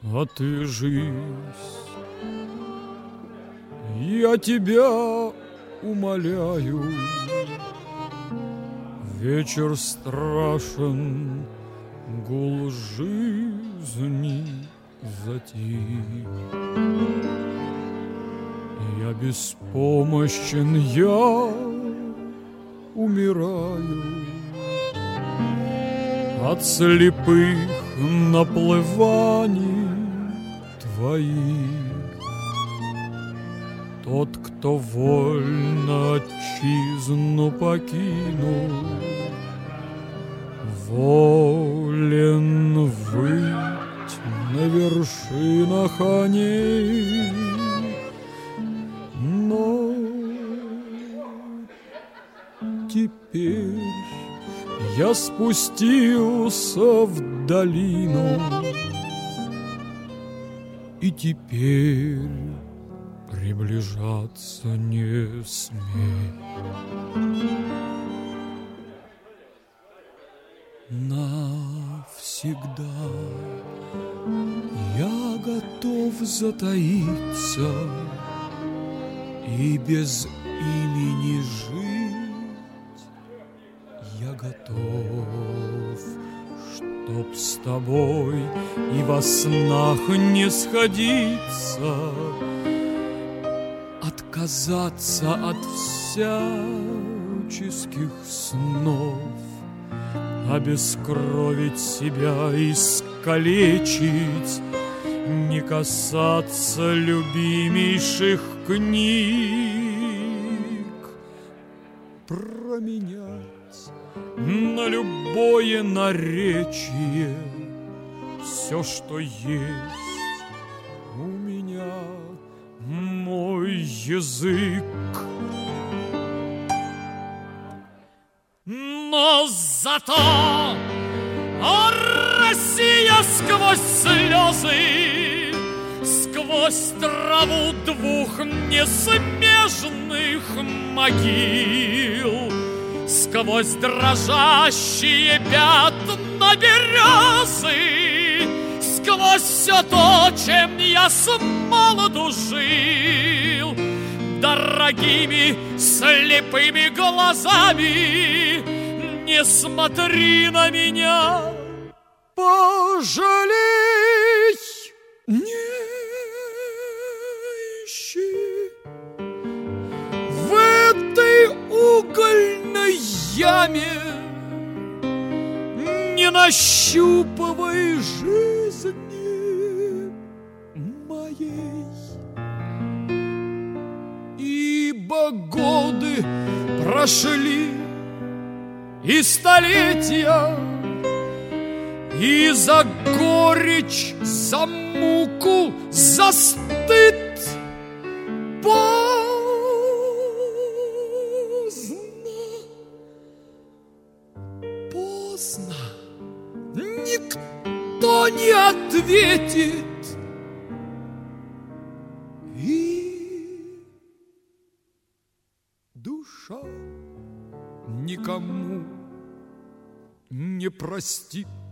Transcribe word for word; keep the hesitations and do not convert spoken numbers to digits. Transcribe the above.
А ты, жизнь, я тебя умоляю, вечер страшен, гул жизни затих. Я беспомощен, я умираю от слепых наплываний твоих. Тот, кто вольно отчизну покинул, волен выть на вершинах они. Но теперь я спустился в долину, и теперь приближаться не смей. Навсегда я готов затаиться и без имени жить. Я готов, чтоб с тобой и во снах не сходиться, отказаться от всяческих снов, обескровить себя, искалечить, не касаться любимейших книг, променять на любое наречие все, что есть у меня, мой язык. Но зато, о, Россия, сквозь слезы, сквозь траву двух несмежных могил, сквозь дрожащие пятна березы, сквозь все то, чем я с молоду жил, дорогими слепыми глазами не смотри на меня, пожалей, не ищи в этой угольной яме, не нащупывай жизни моей, ибо годы прошли и столетия, и за горечь, за муку, за стыд поздно, поздно, никто не ответит, и душа никому не простит.